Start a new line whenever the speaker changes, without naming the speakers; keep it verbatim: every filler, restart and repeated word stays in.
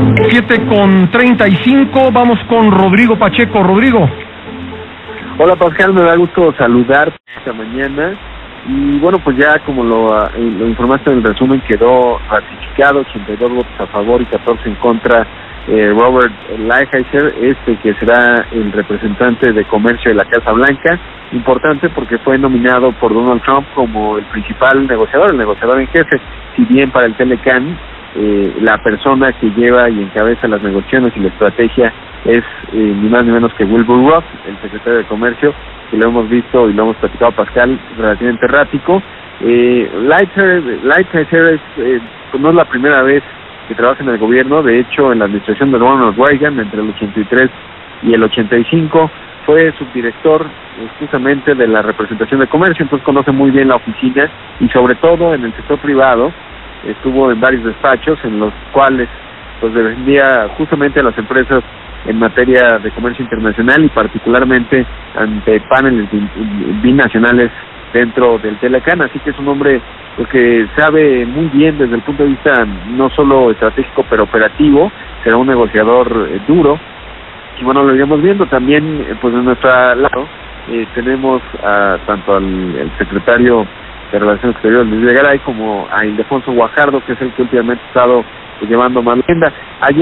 siete con treinta y cinco, vamos con Rodrigo Pacheco. Rodrigo.
Hola Pascal, me da gusto saludar esta mañana. Y bueno, pues ya como lo, lo informaste en el resumen, quedó ratificado, ochenta y dos votos a favor y catorce en contra, eh, Robert Lighthizer, este que será el representante de comercio de la Casa Blanca. Importante porque fue nominado por Donald Trump como el principal negociador, el negociador en jefe. Si bien para el Telecan, eh, la persona que lleva y encabeza las negociaciones y la estrategia es eh, ni más ni menos que Wilbur Ross, el secretario de Comercio, que lo hemos visto y lo hemos platicado, Pascal, relativamente errático. Eh, Lighthizer es, eh, no es la primera vez que trabaja en el gobierno. De hecho, en la administración de Ronald Reagan, entre el ochenta y tres y el ochenta y cinco, fue subdirector eh, justamente de la representación de comercio, entonces conoce muy bien la oficina y sobre todo en el sector privado. Estuvo en varios despachos en los cuales pues defendía justamente a las empresas en materia de comercio internacional y particularmente ante paneles binacionales dentro del Telecan, así que es un hombre pues, que sabe muy bien desde el punto de vista no solo estratégico pero operativo. Será un negociador eh, duro y bueno, lo iremos viendo también. Pues de nuestro lado eh, tenemos a, tanto al el secretario de Relaciones Exteriores Luis Videgaray como a Ildefonso Guajardo, que es el que últimamente ha estado pues, llevando más leyenda. Ayer